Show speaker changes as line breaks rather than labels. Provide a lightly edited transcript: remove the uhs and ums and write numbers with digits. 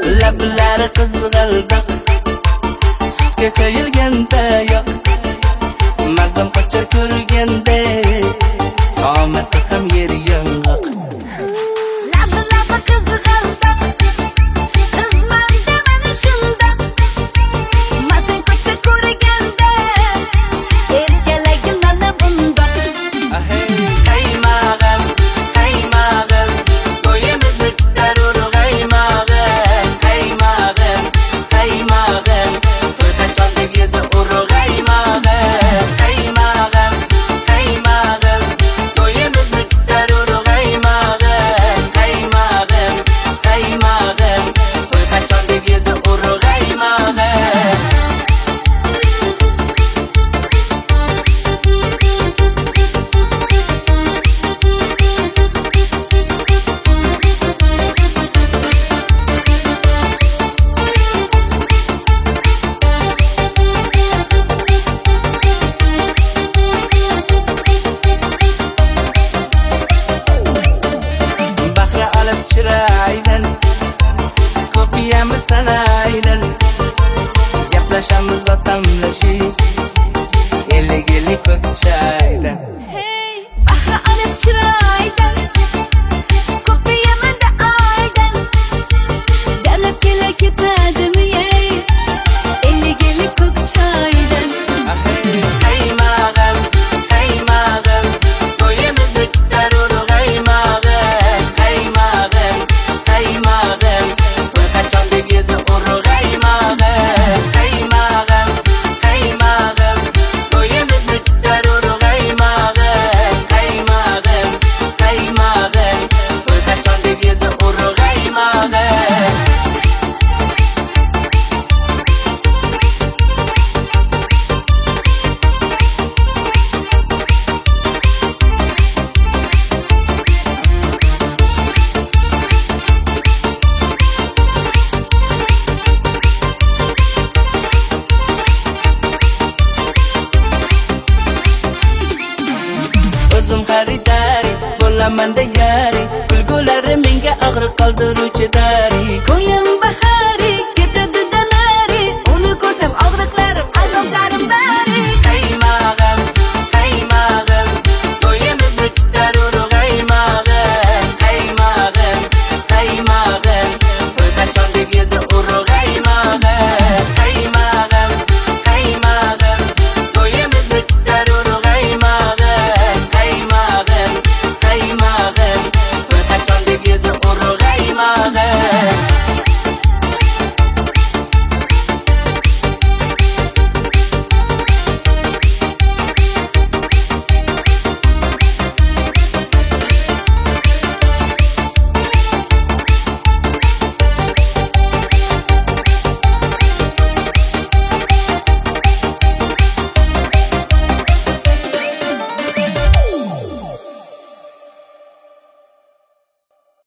lablari qizg'aldoq, sutga chayilganda yo'q, mazam qochar ko'rganda, qomati ham yer yong'oq.
Labi qizg'aldoq, qizman demani shundoq, mazam qochsa ko'rganda, erkalagim mana bundoq.
Qaymog'im, qaymog'im, to'yimizni kutarur qaymog'im, qaymog'im, qaymog'im, to'y qachon deb edi urug' qaymog'im, qaymog'im, qaymog'im, to'yimizni kutarur qaymog'im, qaymog'im, qaymog'im, to'y qachon deb edi urug' qaymog'im. Bahra olib chiraydan, ko'piyamiz sanaydan, gaplashamiz otamlashib, ellik ko'k chaydan.
Bahra olib chiraydan, ko'payamanda aydan, dalab kela ketadimi ey, ellik ko'k choydan.
Qaymog'im, qaymog'im, to'yimizni kutarur qaymog'im, qaymog'im, qaymog'im, to'y qachon deb edi urug' qaymog'im, qaymog'im, qaymog'im, to'yimizni kutarur qaymog'im, qaymog'im, qaymog'im, to'y qachon deb edi urug' qaymog'im. O'zim xaridari bo'laman da yari, kulgulari menga og'riq qoldiruvchi dar.